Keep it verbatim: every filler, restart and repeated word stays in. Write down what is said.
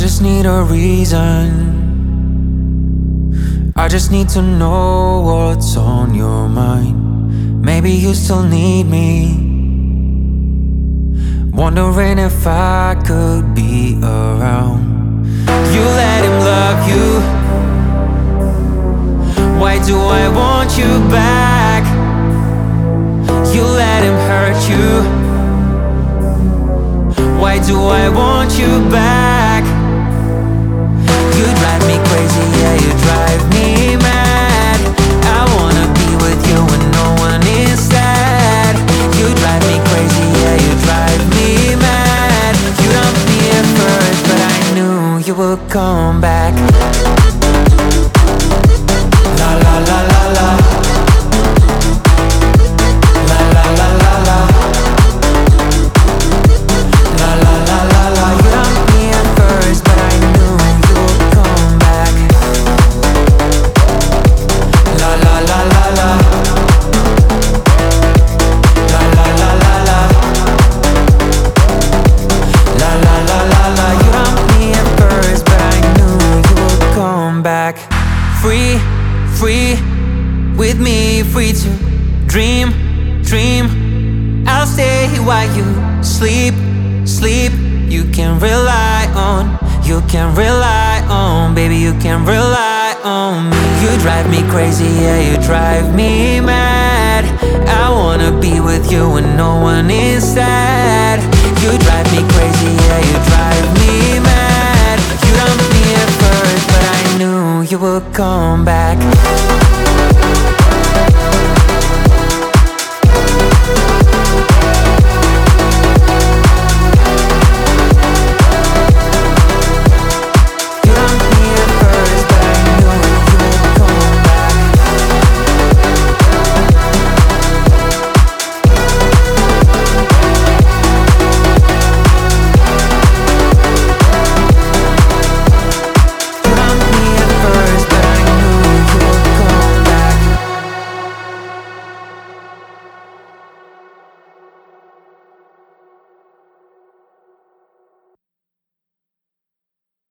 just need a reason. I just need to know what's on your mind. Maybe you still need me. Wondering if I could be around. You let him love you. Why do I want you back? You let him hurt you. Why do I want you back? You drive me crazy, yeah, you drive me mad. I wanna be with you when no one is sad. You drive me crazy, yeah, you drive me mad. You dumped me at first, but I knew you would come back. La la la la la. La la la la la. La la la la la. You dumped me at first, but I knew you would come back. La la la la la. La la la la la. La la la la la. You dumped me at first, but I knew you would come back. Free, free, with me, free to dream, dream. I'll stay while you sleep, sleep. You can rely on, you can rely on, baby, you can rely on me. You drive me crazy, yeah, you drive me mad. I wanna be with you when no one is sad. You drive me crazy, yeah, you drive me mad. You dumped me at first, but I knew you would come back.